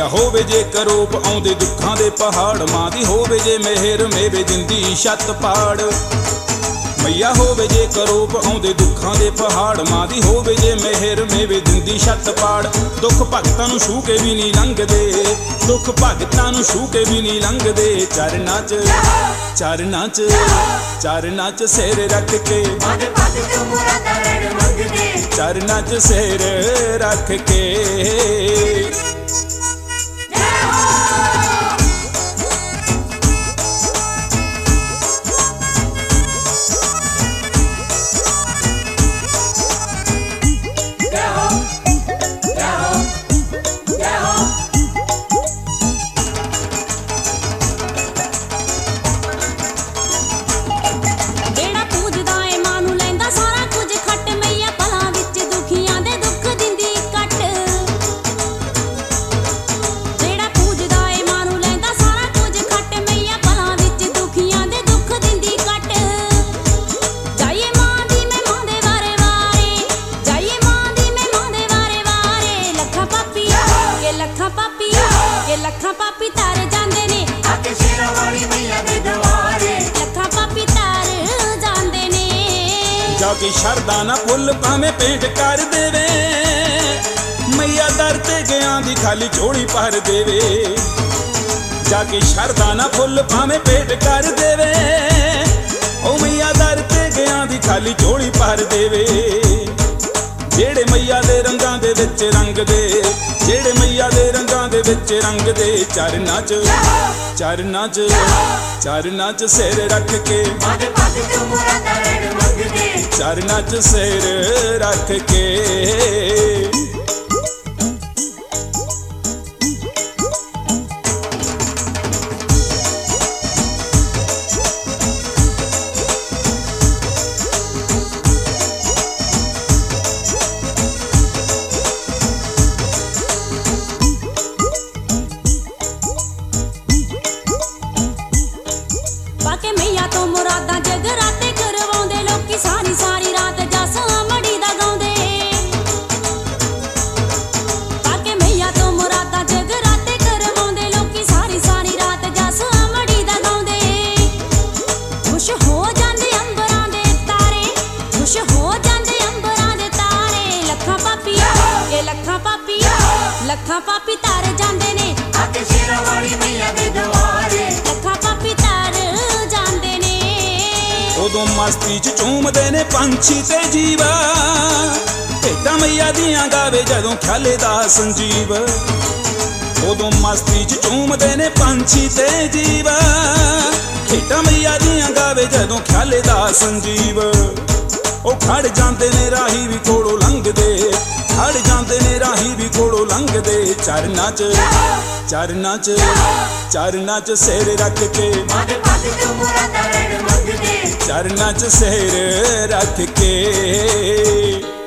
ਹੋਵੇ ਜੇ ਕਰੋਪ ਆਉਂਦੇ ਦੁੱਖਾਂ ਦੇ ਪਹਾੜ, ਮਾਂ ਦੀ ਹੋਵੇ ਜੇ ਮਿਹਰ ਮੇਵੇ ਦਿੰਦੀ ਛੱਤ ਪਾੜ। मैया होवे जे करੋਪ आउंदे दुखां दे पहाड़, मां दी होवे जे मेहर मेवे दिंदी छत पाड़। दुख भगतां नूं छू के भी नहीं लंघदे, दुख भगतां नूं छू के भी नहीं लंघदे। चरनां च सिर रख के, चरनां च सिर रख के। ਲੱਖਾਂ ਪਾਪੀ ਤਾਰ ਜਾਂਦੇ ਨੇ ਆਕੇ ਸ਼ੇਰਾਂ ਵਾਲੀ ਮਈਆ ਦੇ ਦਵਾਰੇ, ਲੱਖਾਂ ਪਾਪੀ ਤਾਰ ਜਾਂਦੇ ਨੇ। ਜਾ ਕੇ ਸ਼ਰਦਾ ਨਾ ਫੁੱਲ ਭਾਵੇਂ ਪੇਂਟ ਕਰ ਦੇਵੇ, ਮਈਆ ਦਰ ਤੇ ਗਿਆਂ ਦੀ ਖਾਲੀ ਝੋਲੀ ਭਰ ਦੇਵੇ। ਜਾ ਕੇ ਸ਼ਰਦਾ ਨਾ ਫੁੱਲ ਭਾਵੇਂ ਪੇਂਟ ਕਰ ਦੇਵੇ, ਉਹ ਮਈਆ ਦਰ ਤੇ ਗਿਆਂ ਦੀ ਖਾਲੀ ਝੋਲੀ ਭਰ ਦੇਵੇ। ਜਿਹੜੇ ਮਈਆ ਦੇ ਰੰਗਾਂ ਦੇ ਵਿੱਚ ਰੰਗਦੇ, ਜਿਹੜੇ ਮਈਆ ਦੇ ਰੰਗਾਂ ਦੇ ਵਿੱਚ ਰੰਗਦੇ। ਚਰਨਾਂ ਚ ਸਿਰ ਰੱਖ ਕੇ, ਚਰਨਾਂ ਚ ਸਿਰ ਰੱਖ ਕੇ। ਬਾਕੇ ਮਈਆ ਤੋਂ ਮੁਰਾਦਾਂ ਜਗਰਾਤੇ ਕਰਵਾਉਂਦੇ ਲੋਕੀ, ਸਾਰੀ ਸਾਰੀ ਰਾਤ ਜਸ ਅਮੜੀ ਦਾ ਗਾਉਂਦੇ। ਬਾਕੇ ਮਈਆ ਤੋਂ ਮੁਰਾਦਾਂ ਜਗਰਾਤੇ ਕਰਵਾਉਂਦੇ ਲੋਕੀ, ਸਾਰੀ ਸਾਰੀ ਰਾਤ ਜਸ ਅਮੜੀ ਦਾ ਗਾਉਂਦੇ। ਖੁਸ਼ ਹੋ ਜਾਂਦੇ ਅੰਬਰਾਂ ਦੇ ਤਾਰੇ, ਖੁਸ਼ ਹੋ ਜਾਂਦੇ ਅੰਬਰਾਂ ਦੇ ਤਾਰੇ। ਲੱਖਾਂ ਪਾਪੀ ਇਹ ਲੱਖਾਂ ਪਾਪੀ, ਲੱਖਾਂ ਪਾਪੀ ਤਾਰ ਜਾਂਦੇ ਨੇ ਆਕੇ ਸ਼ੇਰਾਂ ਵਾਲੀ ਮਈਆ ਦੇ ਦਵਾਰੇ, ਲੱਖਾਂ ਪਾਪੀ ਤਾਰ ਜਾਂਦੇ ਨੇ। ਉਦੋਂ ਮਸਤੀ ਚ ਝੂਮਦੇ ਨੇ ਪੰਛੀ ਤੇ ਜੀਵ, ਭੇਟਾਂ ਮਈਆ ਦੀਆਂ ਗਾਵੇ ਜਦੋਂ ਖਿਆਲੇ ਦਾ ਸੰਜੀਵ। ਉਦੋਂ ਮਸਤੀ ਚ ਝੂਮਦੇ ਨੇ ਪੰਛੀ ਤੇ ਜੀਵ, ਭੇਟਾਂ ਮਈਆ ਦੀਆਂ ਗਾਵੇ ਜਦੋਂ ਖਿਆਲੇ ਦਾ ਸੰਜੀਵ। ਉਹ ਖੜ ਜਾਂਦੇ ਨੇ ਰਾਹੀ ਵੀ ਕੋਲੋਂ ਲੰਘਦੇ, ਖੜ ਜਾਂਦੇ ਨੇ ਰਾਹੀ ਵੀ ਕੋਲੋਂ ਲੰਘਦੇ। ਚਰਨਾਂ ਚ ਸਿਰ ਰੱਖ ਕੇ, ਚਰਨਾਂ ਚ ਸਿਰ ਰੱਖ ਕੇ।